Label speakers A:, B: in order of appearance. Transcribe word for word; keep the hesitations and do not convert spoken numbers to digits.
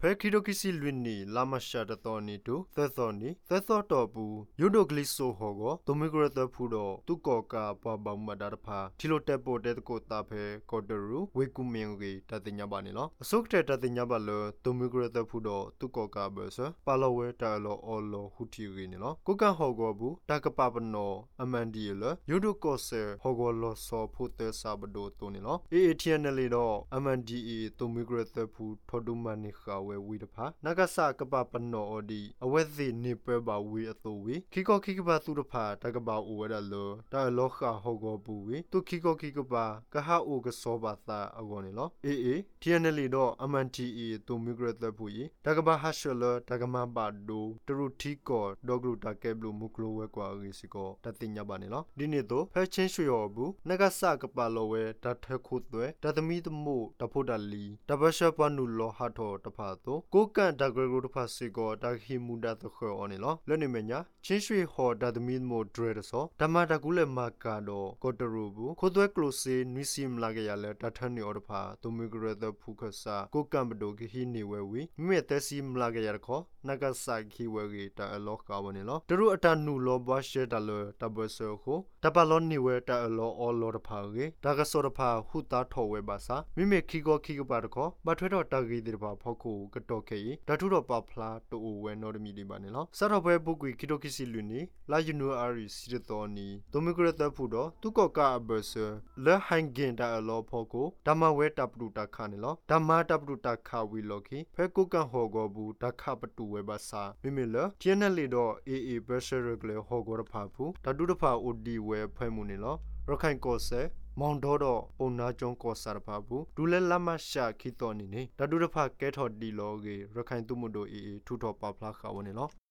A: คิโดกิซิลุนนีลามาชาตตอนีตุเตตอนีเตตอตอปูยุโดกลิโซฮอโกโตมิกรตฟูโดตุกอกาปะบังมาดาพาทิโลเตโปเตตโกตาเพกอดรูเวกุเมงกีตติญาบานีลออสุกเตตติญาบาลโตมิกรตฟูโดตุกอกาเบสปาลเวตาลออลอฮุติรีนีลอกุกันฮอโกบูตากปะปนออมันดีลยุโดกอเซฮอโกลอซอฟูเตซาบโดโตนีลอเอเอทีเนลีดออมันดีเอโตมิกรตฟูทอดุมานิคาเววีดพานากาซากปะปนออดีอเวซีนิเปบาวีอโตวีคิกอคิกบาตุรพาตากบาโอเวดาลตาลอคาฮอโกบูวีตุคิกอคิกบากะฮาโอกซอบาตาอโกนีลอเอเอทีเนลีดออมันทีเอโตมิกรตฟูยีตากบาฮัชลตากมาบาโดตรุทิกอดอกลูตาเกบลูมุกโลเวกวารีสิกอตติญาบานีลอดินีโตဖဲချင်းရွှေော်ဘူးနဂဆကပါလောဝဲတထခုသွဲတသမီတမို့တဖို့တလီတပရှပနုလောဟာထောတဖာတိုကိုကန်တဂရဂုတဖာစီကောတခိမူဒတခောအော်နီလောလွနေမညာချင်းရွှေဟောတသမီမို့ဒရဒဆောဓမ္မတကူလေမာကာတော့ကောတရူဘူးခိုသွဲကလိုစေနွီစီမလာကရလဲတထနီအော်တဖာတိုမီဂရတဖုခဆာကိုကန်ဘဒိုဂဟီနီဝဲဝီမြေတဲစီမလာကရခောနဂဆာခိဝဲရီတအလောကာဝနီလောတရူအတနုလောဘရှေတလတဘဆောခိုတပလောနီဝဲတအလောအော်လောတဖာကေဒါကဆောတဖာဟုတာထောဝဲပါစာမိမေခိကောခိကပါတခောမထွဲတော့တဂီဒီတဖာဖောက်ကိုကတော့ခေဓာတုတော့ပဖလာတူဝဲနော်ဒမီဒီပါနေလောစတော့ဘဲပုကွေခိတိုခိစီလူနီလာယူနိုအာရီစီရတော်နီတိုမီဂရတဖူတော့သူကောကာဘဆာလဲဟန်ဂင်တာအလောဖောက်ကိုဓမ္မဝဲတပ်ပတူတာခါနေလောဓမ္မတပ်ပတူတာခါဝီလောခိဖဲကုကန်ဟောကောဘူးတခပတူဝဲပါစာမိမေလကျင်းနယ်လီတော့အေအေဘဆာရကလေဟောကောတဖာဖူဓာတုတဖာအိုဒီဝဲဖဲမှုနေလောရခိုင်ကောဆဲမောင်တော်တော့ပုံနာကျုံကောစာရဖာဘူးဒူလဲလမရှာခိတော်နီနေဓာတုတဖာကဲထော်ဒီလောကေရခိုင်သူမှုတို့အေအေထူထော်ပါဖလာခါဝနေလော